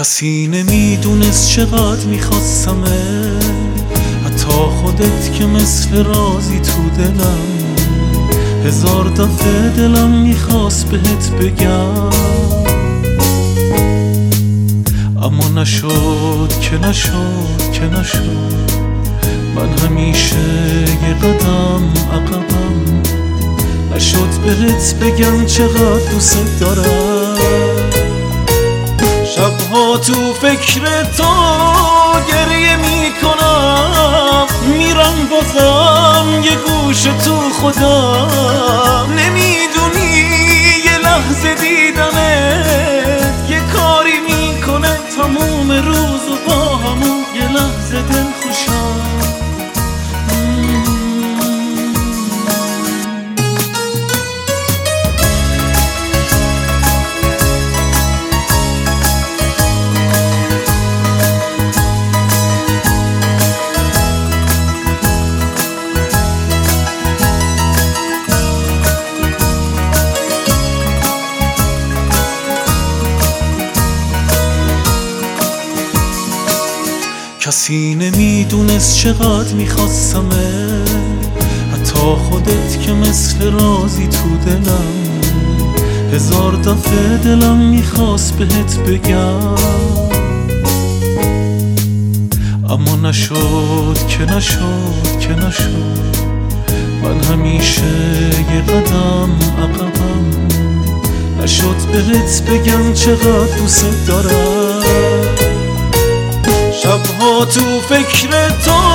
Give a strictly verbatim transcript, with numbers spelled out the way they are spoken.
کسی نمیدونست چقدر میخواستمه، حتی خودت که مثل رازی تو دلم. هزار دفعه دلم میخواست بهت بگم، اما نشد که نشد که نشد. من همیشه یه قدم عقبم، نشد بهت بگم چقدر دوست دارم. شبها تو فکر تو گریه میکنم، میرم بازم یه گوش تو خودم. نمیدونی یه لحظه دیدنت یه کاری میکنه تموم روز و با همون یه لحظه دل خوشم. کسی نمیدونست چقدر میخواستمه، حتی خودت که مثل رازی تو دلم. هزار دفعه دلم میخواست بهت بگم، اما نشد که نشد که نشد. من همیشه یه قدم عقبم، نشد بهت بگم چقدر دوست دارم. شبها تو فکر تو